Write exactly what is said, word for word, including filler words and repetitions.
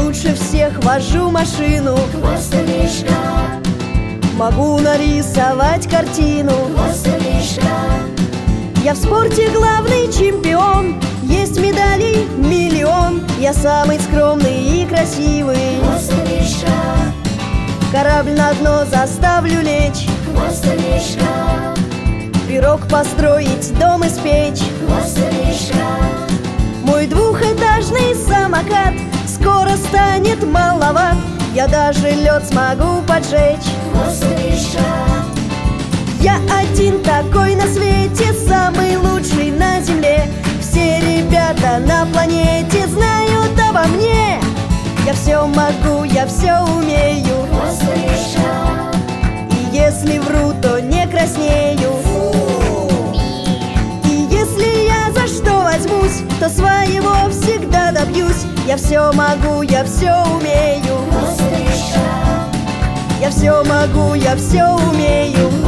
лучше всех вожу машину. Хвостовишка, Могу нарисовать картину. хвостовишка, Я в спорте главный чемпион. Есть медалей миллион. Я самый скромный и красивый. хвостовишка, Корабль на дно заставлю лечь. хвостовишка, Пирог построить, дом испечь. хвостовишка, Мой двухэтажный самокат скоро станет маловат. Я даже лед смогу поджечь. хвостовишка, Я один такой на свете, самый лучший на земле. Все ребята на планете знают обо мне. Я все могу, я все умею. хвостовишка, И если вру, то не краснею. И если я за что возьмусь, то своего всегда добьюсь. Я все могу, я все умею. хвостовишка, Я все могу, я все умею.